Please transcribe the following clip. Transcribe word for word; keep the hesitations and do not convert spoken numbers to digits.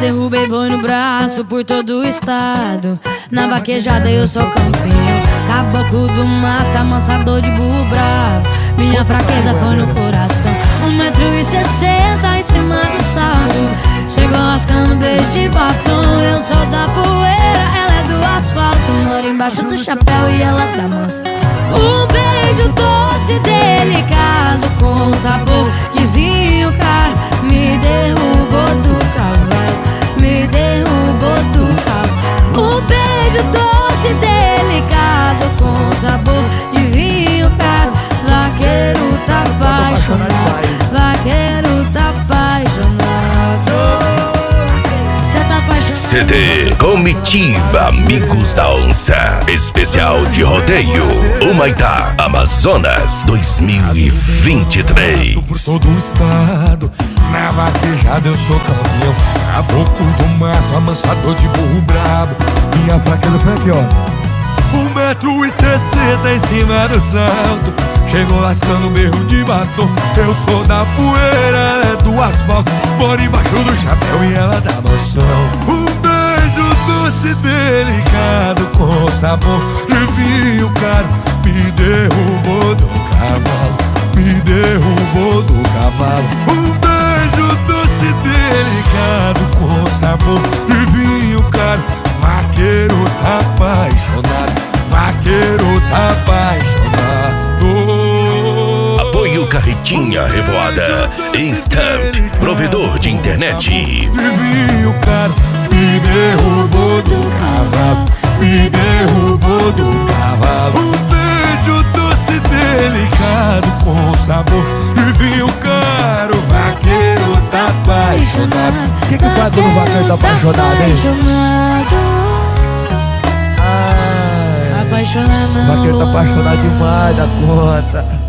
derrubei boi no braço por todo o estado. Na vaquejada eu sou campeão. Caboclo do mata, amansador de burro bravo. Minha fraqueza foi no coração. Um metro e sessenta em cima do salto. Chegou lascando beijo de batom. Eu sou da poeira, ela é do asfalto. Moro embaixo do chapéu e ela dá mansa. Um beijo doce, delicado, com sabor de vinho caro. Me derrubou do cavalo, me derrubou do cavalo. Um beijo doce, delicado, com sabor de vinho caro. Vaqueiro tá apaixonado, vaqueiro tá apaixonado. Cê tá apaixonado. C D Comitiva Amigos da Onça, especial de rodeio, Humaitá, Amazonas, dois mil e vinte e três. Por todo o estado, na vaquejada eu sou campeão. Caboclo do mato, amansador de burro brabo. Minha fraqueza foi aqui, ó. Um metro e sessenta em cima do salto. Chegou lascando berro de batom. Eu sou da poeira, ela é do asfalto. Moro embaixo do chapéu e ela dá mansão. Um beijo doce, delicado, com sabor de vinho caro. Me derrubou do cavalo, me derrubou do cavalo. Um beijo doce, delicado, com sabor de vinho caro. Vaqueiro tá apaixonado, vaqueiro tá apaixonado. Apoio Carretinha Revoada, Instamp, provedor de internet. De vinho caro, me derrubou do cavalo, me derrubou do cavalo. Um beijo doce, delicado, com sabor de vinho caro. Vaqueiro tá apaixonado. O que que faz quando o vaqueiro tá apaixonado, hein? Apaixonado. O vaqueiro tá apaixonado demais da conta.